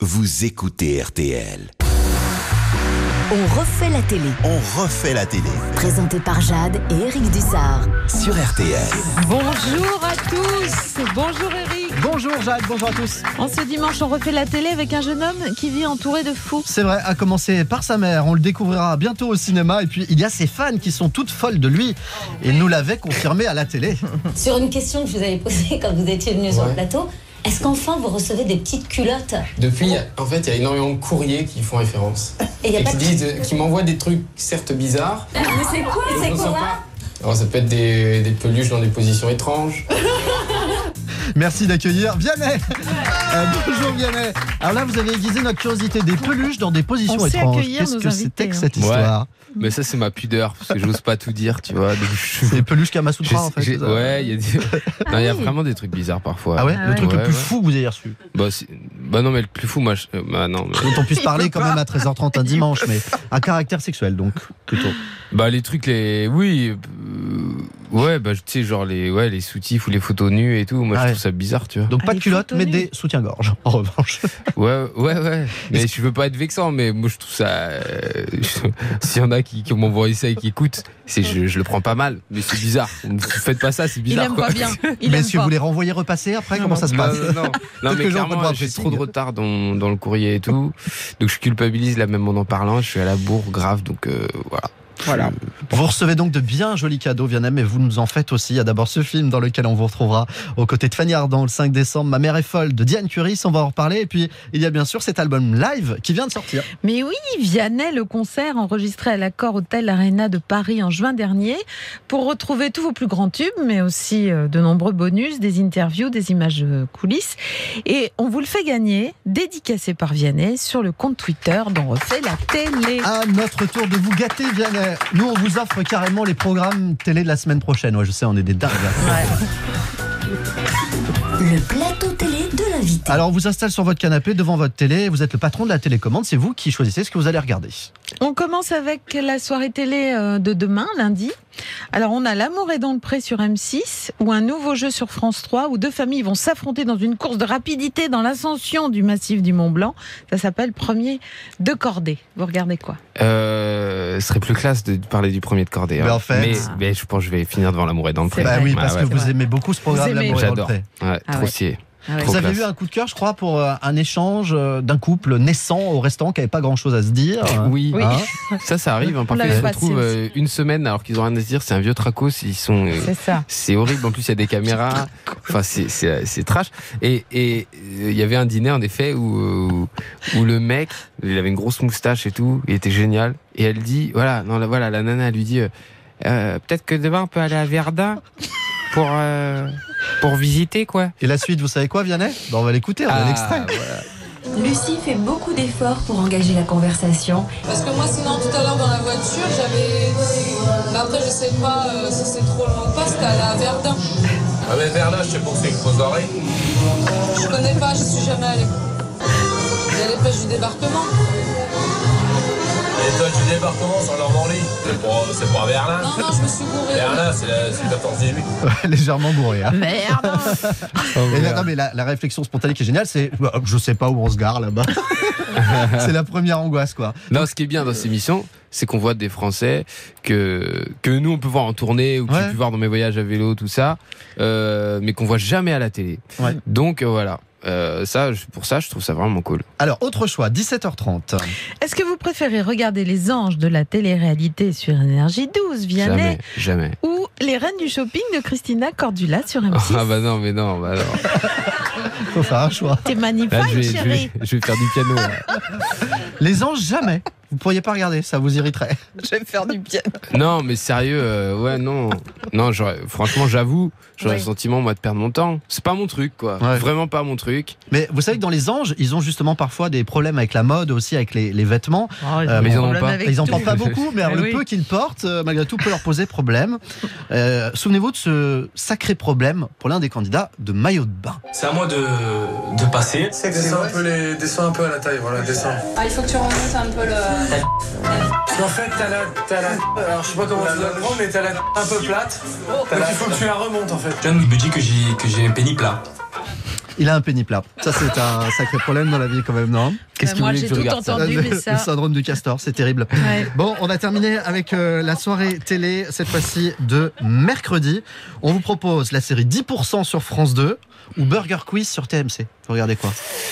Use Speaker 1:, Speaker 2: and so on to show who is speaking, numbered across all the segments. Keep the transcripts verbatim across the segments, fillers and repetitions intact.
Speaker 1: vous écoutez R T L.
Speaker 2: On refait la télé.
Speaker 1: On refait la télé.
Speaker 2: Présenté par Jade et Eric Dussard.
Speaker 1: Sur R T L.
Speaker 3: Bonjour à tous. Bonjour Eric.
Speaker 4: Bonjour Jade, bonjour à tous.
Speaker 3: En ce dimanche, on refait la télé avec un jeune homme qui vit entouré de fous.
Speaker 4: C'est vrai, à commencer par sa mère. On le découvrira bientôt au cinéma. Et puis, il y a ses fans qui sont toutes folles de lui. Et nous l'avait confirmé à la télé.
Speaker 5: Sur une question que je vous avais posée quand vous étiez venu ouais. sur le plateau, est-ce qu'enfin vous recevez des petites culottes ?
Speaker 6: Depuis, en fait, il y a énormément de courriers qui font référence. Et, y a et pas qui, de... disent, qui m'envoient des trucs certes bizarres.
Speaker 5: Mais c'est quoi, c'est quoi ?
Speaker 6: Alors ça peut être des, des peluches dans des positions étranges.
Speaker 4: Merci d'accueillir Vianney. euh, Bonjour Vianney. Alors là, vous avez aiguisé notre curiosité, des peluches dans des positions
Speaker 3: On
Speaker 4: étranges. Qu'est-ce que c'était que cette histoire ?
Speaker 7: Ouais. Mais ça, c'est ma pudeur, parce que j'ose pas tout dire, tu vois. Je...
Speaker 4: C'est peluche Kamasutra, en fait.
Speaker 7: J'ai... Ouais, il y a des... non, il y a vraiment des trucs bizarres parfois.
Speaker 4: Ah ouais,
Speaker 3: ah
Speaker 4: Le
Speaker 3: ouais.
Speaker 4: truc
Speaker 7: ouais,
Speaker 4: le plus
Speaker 7: ouais.
Speaker 4: fou que vous ayez reçu.
Speaker 7: Bah, c'est... bah non, mais le plus fou, moi, je... bah non. Mais...
Speaker 4: Dont on puisse parler quand même à treize heures trente un dimanche, mais un caractère sexuel, donc, plutôt.
Speaker 7: Bah, les trucs, les... Oui, euh... ouais, bah, tu sais, genre les, ouais, les soutifs ou les photos nues et tout, moi, ah je ouais. trouve ça bizarre, tu vois.
Speaker 4: Donc,
Speaker 3: ah,
Speaker 4: pas de culotte, mais des soutiens-gorge, en revanche.
Speaker 7: Ouais, ouais, ouais. Mais je veux pas être vexant, mais moi, je trouve ça... Euh... S'il y en a qui, qui m'envoient ça et qui écoutent, c'est, je, je le prends pas mal, mais c'est bizarre. Faites pas ça, c'est bizarre.
Speaker 3: Il aime
Speaker 7: quoi.
Speaker 3: pas bien. Il
Speaker 4: mais
Speaker 3: aime
Speaker 4: si
Speaker 3: pas.
Speaker 4: vous les renvoyez repasser après, non, comment ça se passe ?
Speaker 7: Non, non, non mais clairement, j'ai trop de retard dans, dans le courrier et tout. Donc je culpabilise là même en en parlant. Je suis à la bourre grave, donc euh, voilà.
Speaker 4: Voilà. Vous recevez donc de bien jolis cadeaux, Vianney, mais vous nous en faites aussi. Il y a d'abord ce film dans lequel on vous retrouvera aux côtés de Fanny Ardant le cinq décembre, Ma mère est folle de Diane Curis, on va en reparler. Et puis il y a bien sûr cet album live qui vient de sortir.
Speaker 3: Mais oui, Vianney, le concert enregistré à l'Accor Hotel Arena de Paris en juin dernier, pour retrouver tous vos plus grands tubes, mais aussi de nombreux bonus, des interviews, des images coulisses. Et on vous le fait gagner, dédicacé par Vianney, sur le compte Twitter dont refait la télé.
Speaker 4: À notre tour de vous gâter, Vianney. Nous, on vous offre carrément les programmes télé de la semaine prochaine. Ouais, je sais, on est des dingues.
Speaker 2: Ouais. Le plateau télé de l'invité.
Speaker 4: Alors, on vous installe sur votre canapé devant votre télé. Vous êtes le patron de la télécommande. C'est vous qui choisissez ce que vous allez regarder.
Speaker 3: On commence avec la soirée télé de demain, lundi. Alors, on a L'amour est dans le pré sur M six, ou un nouveau jeu sur France trois, où deux familles vont s'affronter dans une course de rapidité dans l'ascension du massif du Mont Blanc. Ça s'appelle Premier de Cordée. Vous regardez quoi ?
Speaker 7: Euh, ce serait plus classe de parler du Premier de Cordée. Hein.
Speaker 4: Mais en fait,
Speaker 7: mais, mais je pense que je vais finir devant L'amour est dans le pré.
Speaker 4: Bah oui, parce
Speaker 7: ah,
Speaker 4: que
Speaker 7: ouais.
Speaker 4: vous aimez beaucoup ce programme.
Speaker 3: Vous aimez.
Speaker 4: L'amour est dans le
Speaker 7: J'adore.
Speaker 4: pré.
Speaker 7: Ouais,
Speaker 3: ah
Speaker 7: trop
Speaker 3: ouais.
Speaker 7: stylé.
Speaker 3: Ah ouais.
Speaker 4: Vous avez
Speaker 7: classe.
Speaker 4: eu un coup de cœur, je crois, pour un échange d'un couple naissant au restaurant qui n'avait pas grand-chose à se dire.
Speaker 7: Oui,
Speaker 3: Oui.
Speaker 4: Hein
Speaker 7: ça, ça arrive. Hein. Parfois,
Speaker 3: l'avait
Speaker 7: ils se
Speaker 3: passé
Speaker 7: retrouvent
Speaker 3: aussi.
Speaker 7: euh, une semaine alors qu'ils ont rien à se dire. C'est un vieux tracos. Ils sont. euh,
Speaker 3: C'est ça.
Speaker 7: C'est horrible. En plus, il y a des caméras. Enfin, c'est c'est c'est trash. Et et il y avait un dîner en effet où où, où le mec, il avait une grosse moustache et tout. Il était génial. Et elle dit, voilà, non, la, voilà, la nana elle lui dit, euh, euh, peut-être que demain on peut aller à Verdun pour euh, pour visiter quoi.
Speaker 4: Et la suite, vous savez quoi, Vianney ? Ben, on va l'écouter, on a l'extrait.
Speaker 7: Voilà.
Speaker 8: Lucie fait beaucoup d'efforts pour engager la conversation.
Speaker 9: Parce que moi, sinon, tout à l'heure dans la voiture, j'avais. Bah, après, je sais pas euh, si c'est trop loin ou pas, c'était aller à Verdun.
Speaker 10: Ah, mais Verdun, je sais pas où c'est que vous aurez.
Speaker 9: Je connais pas, je suis jamais allée. Il y a les pêches du débarquement.
Speaker 10: Les pêches du débarquement sur Normandie. C'est pas, c'est pas Berlin.
Speaker 9: Non, non, je me suis gourée.
Speaker 10: Berlin, c'est, la, c'est le quatorze dix-huit.
Speaker 4: Ouais, légèrement bourré. Hein.
Speaker 3: Merde.
Speaker 4: Et là, non, mais la, la réflexion spontanée qui est géniale, c'est bah, je sais pas où on se gare là-bas. C'est la première angoisse, quoi.
Speaker 7: Non, ce qui est bien dans ces émissions, c'est qu'on voit des Français que que nous on peut voir en tournée ou que
Speaker 4: ouais.
Speaker 7: j'ai pu voir dans mes voyages à vélo, tout ça, euh, mais qu'on voit jamais à la télé.
Speaker 4: Ouais.
Speaker 7: Donc euh, voilà. Euh, ça, pour ça, je trouve ça vraiment cool.
Speaker 4: Alors, autre choix, dix-sept heures trente.
Speaker 3: Est-ce que vous préférez regarder Les Anges de la télé-réalité sur Énergie douze, Vianney,
Speaker 7: Jamais, jamais.
Speaker 3: ou Les Reines du Shopping de Christina Cordula sur M six?
Speaker 7: Ah bah non, mais non, bah non.
Speaker 4: Faut faire un choix.
Speaker 3: T'es magnifique,
Speaker 7: Là, je vais, je
Speaker 3: chérie.
Speaker 7: vais, je vais faire du piano. Là.
Speaker 4: Les Anges, jamais. Vous pourriez pas regarder, ça vous irriterait.
Speaker 3: Je vais faire du piano.
Speaker 7: Non, mais sérieux, euh, ouais, non, non, j'aurais, franchement, j'avoue, j'aurais
Speaker 3: Oui.
Speaker 7: le sentiment moi de perdre mon temps. C'est pas mon truc, quoi.
Speaker 4: Ouais.
Speaker 7: Vraiment pas mon truc.
Speaker 4: Mais vous savez que dans Les Anges, ils ont justement parfois des problèmes avec la mode, aussi avec les, les vêtements.
Speaker 3: Oh,
Speaker 4: Euh,
Speaker 7: mais ils en ont
Speaker 3: problème
Speaker 7: pas.
Speaker 3: avec
Speaker 4: Ils en
Speaker 3: tout.
Speaker 4: portent pas beaucoup, mais alors,
Speaker 3: Mais
Speaker 4: le
Speaker 3: oui.
Speaker 4: peu qu'ils portent, euh, malgré tout, peut leur poser problème. Euh, souvenez-vous de ce sacré problème pour l'un des candidats de maillot de bain.
Speaker 11: C'est à moi de, de passer.
Speaker 12: Descends un, peu les, descends un peu à la taille, voilà, descends.
Speaker 9: Ah, il faut que tu remontes un peu le.
Speaker 12: Parce qu'en fait, t'as la, t'as la. Alors, je sais pas comment tu dois le prendre, mais t'as la un peu plate. Donc, il faut que tu la remontes en fait.
Speaker 11: John me dit que j'ai, que j'ai un pénis plat.
Speaker 4: Il a un péniplat. Ça, c'est un sacré problème dans la vie quand même, non?
Speaker 3: Qu'est-ce que moi, j'ai tout entendu,
Speaker 4: ça
Speaker 3: mais ça...
Speaker 4: Le syndrome du castor, c'est terrible.
Speaker 3: Ouais.
Speaker 4: Bon, on a terminé avec euh, la soirée télé, cette fois-ci de mercredi. On vous propose la série dix pour cent sur France deux ou Burger Quiz sur T M C. Vous regardez quoi?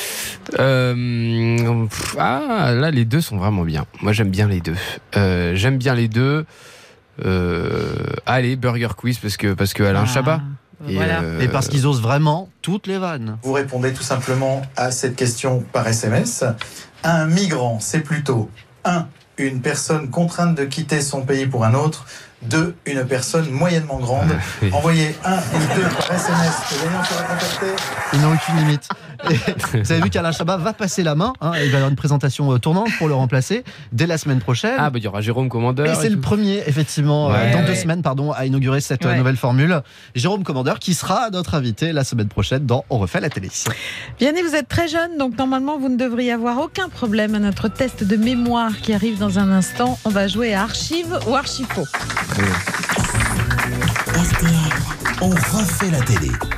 Speaker 7: euh, pff, Ah, là, les deux sont vraiment bien. Moi, j'aime bien les deux. Euh, j'aime bien les deux. Euh, allez, Burger Quiz, parce que, parce que Alain
Speaker 3: Ah.
Speaker 7: Chabat.
Speaker 3: Et, voilà.
Speaker 4: euh... et parce qu'ils osent vraiment toutes les vannes.
Speaker 13: Vous répondez tout simplement à cette question par S M S. Un migrant, c'est plutôt un. Une personne contrainte de quitter son pays pour un autre. deux. Une personne moyennement grande.
Speaker 7: Ah, oui.
Speaker 13: Envoyez un et deux par S M S. Le gagnant sera contacté.
Speaker 4: Ils n'ont aucune limite. Et vous avez vu qu'Alain Chabat va passer la main. Hein, il va y avoir une présentation euh, tournante pour le remplacer dès la semaine prochaine.
Speaker 7: Ah, bah il y aura Jérôme Commandeur.
Speaker 4: Et c'est
Speaker 7: et
Speaker 4: le
Speaker 7: tout.
Speaker 4: premier, effectivement,
Speaker 7: Ouais,
Speaker 4: euh, dans
Speaker 7: ouais.
Speaker 4: deux semaines, pardon, à inaugurer cette euh,
Speaker 3: Ouais.
Speaker 4: nouvelle formule. Jérôme Commandeur, qui sera notre invité la semaine prochaine dans On refait la télé.
Speaker 3: Vianney, vous êtes très jeune, donc normalement vous ne devriez avoir aucun problème à notre test de mémoire qui arrive dans un instant. On va jouer à Archive ou Archifaux.
Speaker 1: R T L, on refait la télé.